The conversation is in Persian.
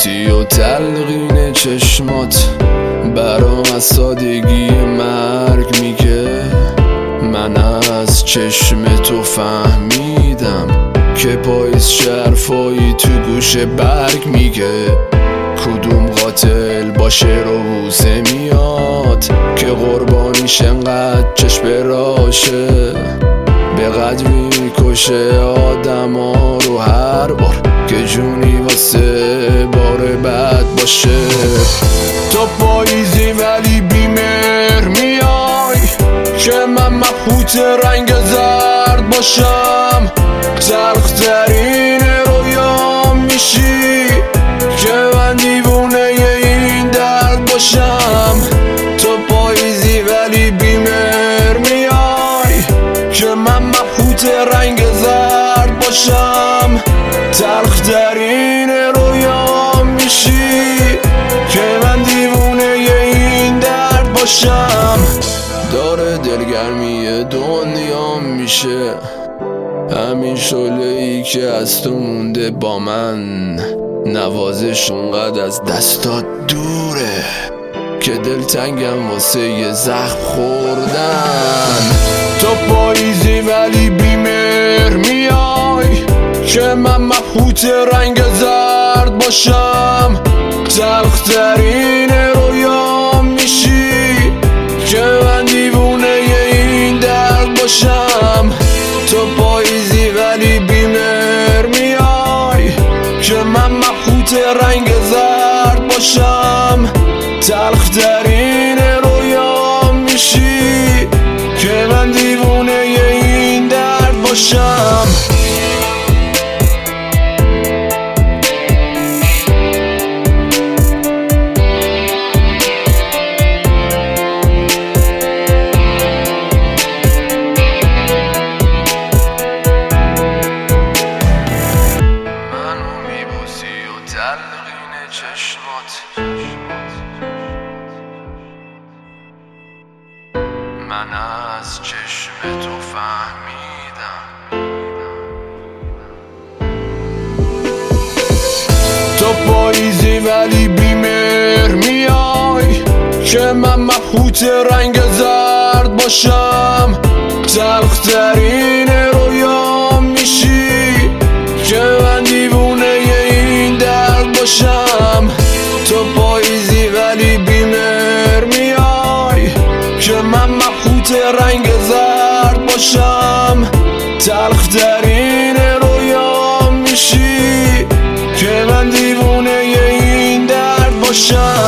میبوسی و تلقین چشمات برام از سادگی مرگ میگه. من از چشم تو فهمیدم که پاییز شرفایی تو گوش برگ میگه. کدوم قاتل باشه رو بوسه میاد که قربانیش انقدر چشم راشه. به قدر میکشه آدم ها رو هر بار که جونی واسه بار بد باشه. تو پاییزی ولی بیمهر میای که من مبهوت رنگ زرد باشم. تلخترین رویام میشی که من دیوونه این درد باشم. تو پاییزی ولی بیمهر میای که من مبهوت رنگ زرد باشم. تلخترین رویام میشی که من دیوونه این درد باشم. داره دلگرمی دنیا میشه همین شعله‌ای که از تو مونده با من. نوازش اونقدر از دستات دوره که دلتنگم واسه یه زخم خوردن. تو پاییزی ولی بیمهر میای که من مبهوت رنگ زرد باشم. تلخترین رویام میشی که من دیوونه این درد باشم. تو پاییزی ولی بیمهر میای که من مبهوت رنگ زرد باشم. تلخترین رویام میشی که من دیوونه این درد باشم. تلقین چشمات من از چشم تو فهمیدم. تو پاییزی ولی بیمهر میای که من مبهوت رنگ زرد باشم. تلخترین رویام میشی که من دیوونه این درد باشم. تو پاییزی ولی بیمهر میای که من مبهوت رنگ زرد باشم. تلخترین رویام میشی که من دیوونه این درد باشم.